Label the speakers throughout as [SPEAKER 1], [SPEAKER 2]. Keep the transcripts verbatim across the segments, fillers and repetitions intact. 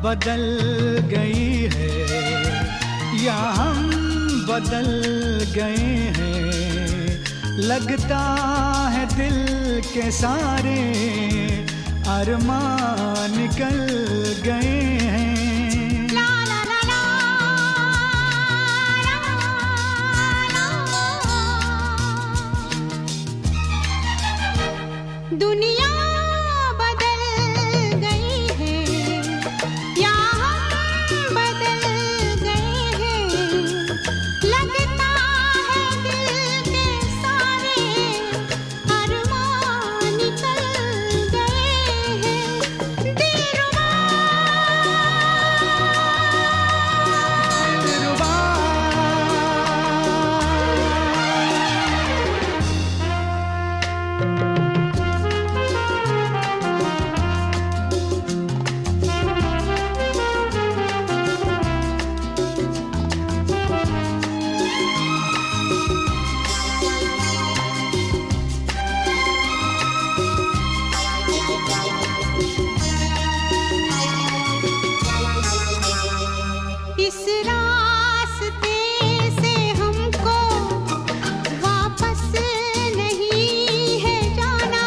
[SPEAKER 1] बदल गई है या हम बदल गए हैं, लगता है दिल के सारे अरमान निकल गए हैं।
[SPEAKER 2] दुनिया बदल गई है या हम बदल गए हैं, लगता है दिल के सारे अरमान निकल गए हैं। दिलरुबा
[SPEAKER 1] दिलरुबा
[SPEAKER 2] इस रास्ते से हमको वापस नहीं है जाना,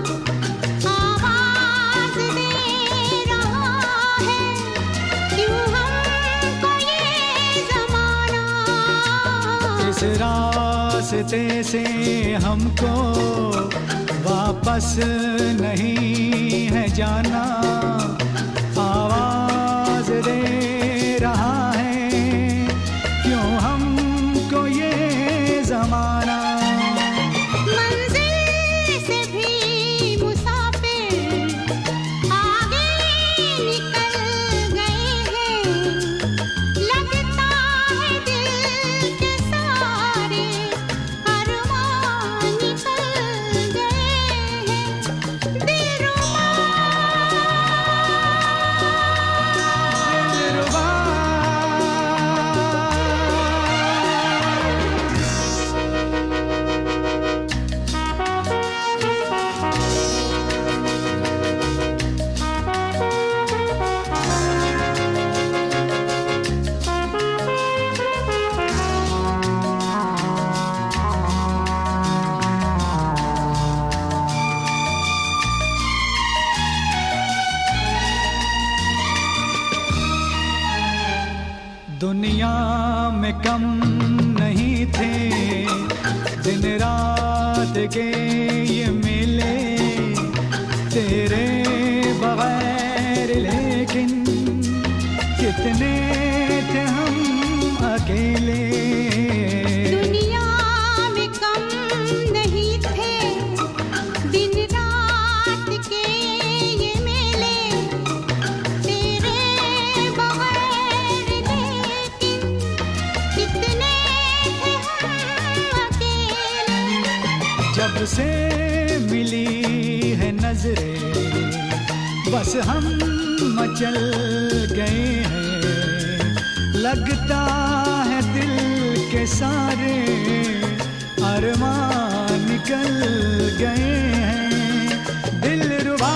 [SPEAKER 2] आवाज दे रहा है क्यों हमको ये ज़माना।
[SPEAKER 1] इस रास्ते से हमको वापस नहीं है जाना, आवाज दे रहा है क्यों हमको ये ज़माना।
[SPEAKER 2] मंजिल से भी मुसाफिर आगे निकल गए हैं, लगता है दिल के सारे अरमान निकल गए हैं। दिलरुबा
[SPEAKER 1] दिलरुबा दुनिया में कम नहीं थे दिन रात के ये मेले तेरे बगैर, लेकिन कितने थे हम अकेले।
[SPEAKER 2] दुनिया में कम नहीं थे दिन रात के ये मेले तेरे बगैर, लेकिन कितने थे हम अकेले।
[SPEAKER 1] जब से मिली है नजरें बस हम मचल गए हैं, लगता है दिल के सारे अरमान निकल गए हैं। दिलरुबा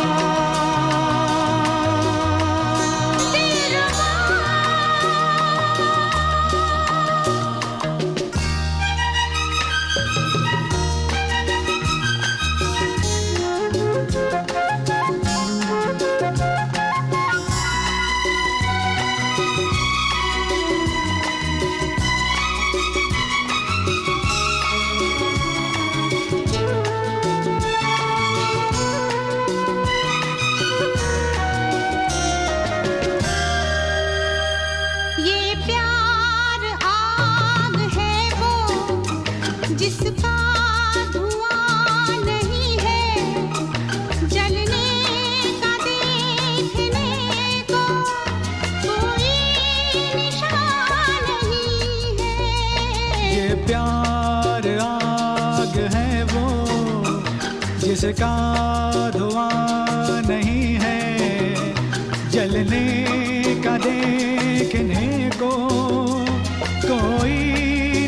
[SPEAKER 2] जिसका धुआं नहीं है, जलने का देखने को कोई निशान नहीं है।
[SPEAKER 1] ये प्यार आग है वो जिसका धुआं नहीं है, जलने का देखने को कोई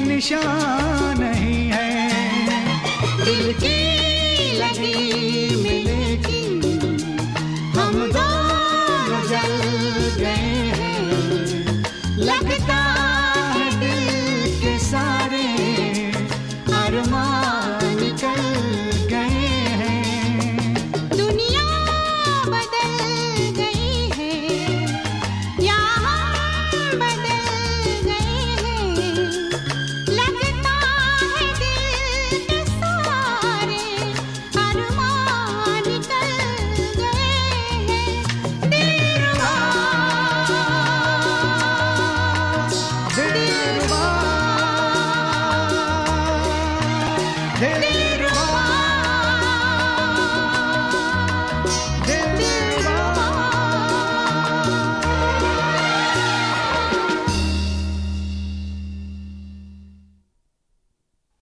[SPEAKER 1] निशान नहीं है।
[SPEAKER 2] दिल की लगी में